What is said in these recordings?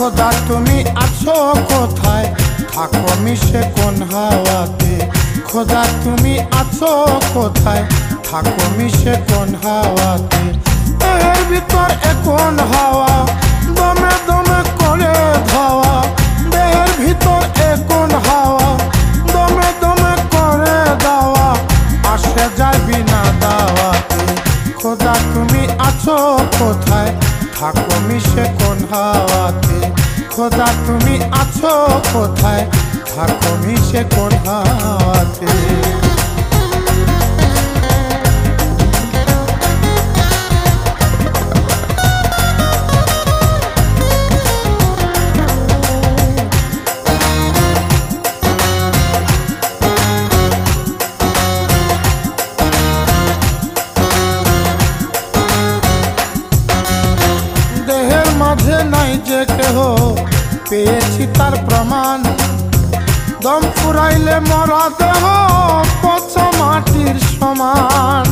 খোদা তুমি আছো কোথায়, থাকো মিশে কোন হাওয়াতে। খোদা তুমি আছো কোথায়, থাকো মিশে কোন হাওয়াতে। এর ভিতর এখন হাওয়া দমে দমে করে ধাওয়া। দেহের ভিতর এখন হাওয়া দমে দমে করে দাওয়া। আসে যায় বিনা দাওয়াতে। খোদা তুমি আছো কোথায়, থাকো মিশে কোন হাওয়াতে। খোদা তুমি আছো কোথায়, থাকো মিশে কোন হাওয়াতে। দেহের মাঝে নাই যে কেহ, পেয়েছি তার প্রমাণ। দম ফুরাইলে মরা দেহ পচা মাটির সমান।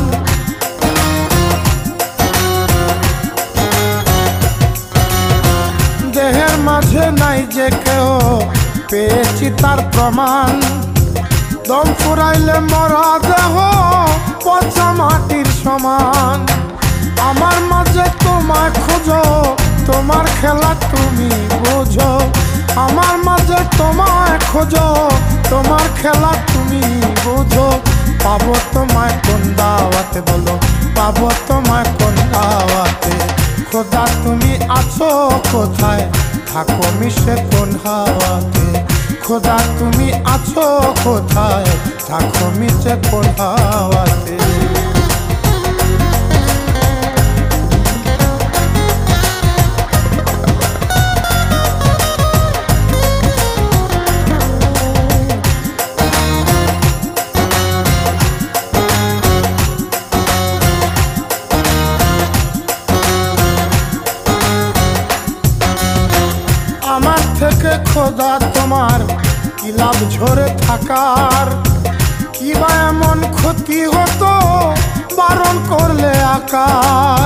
দেহের মাঝে নাই যে কেহ, পেয়েছি তার প্রমাণ। দম ফুরাইলে মরা দেহ পচা মাটির সমান। আমার মাঝে তোমায় খোঁজো, তোমার খেলা তুমি বোঝো। আমার মাঝে তোমায় খোঁজো, তোমার খেলা তুমি বোঝো। পাবো তোমায় কোন দাওয়াতে বলো, পাবো তোমায় কোন দাওয়াতে। খোদা তুমি আছো কোথায়, থাকো মিশে কোন হাওয়াতে। খোদা তুমি আছো কোথায়, থাকো মিশে কোন হাওয়াতে। আমার থেকে খোদা তোমার কি লাভ ঝরে থাকার। কি বা এমন ক্ষতি হতো বারণ করলে আকার।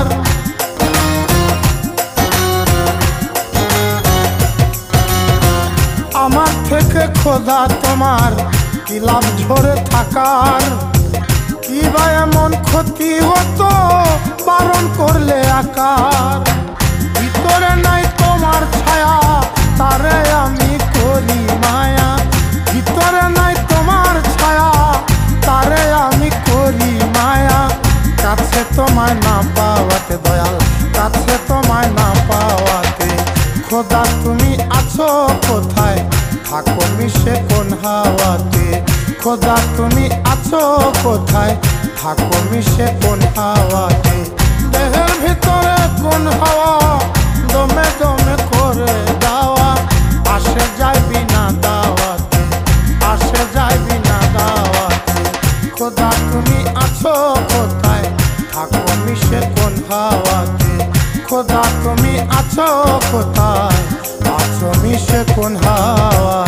আমার থেকে খোদা তোমার কি লাভ ঝরে থাকার। কি বা এমন ক্ষতি হতো বারণ করলে আকার। ভিতরে নাই তোমার ছায়া, তারে আমি করি মায়া। ভিতরে নাই তোমার ছায়া, তারে আমি করি মায়া। কাছে তোমায় না পাওয়াতে দয়াল, কাছে তোমায় না পাওয়াতে। খোদা তুমি আছো কোথায়, থাকো মিশে কোন হাওয়াতে। খোদা তুমি আছো কোথায়, থাকো মিশে কোন হাওয়াতে। দেহের ভিতরে কোন হাওয়া দমে দমে করে দাওয়া। আসে যায় বিনা দাওয়াতে, আসে যায় বিনা দাওয়াতে। খোদা তুমি আছো কোথায়, থাকো মিশে কোন হাওয়াতে। খোদা তুমি আছো কোথায়, আছো মিশে কোন হাওয়া।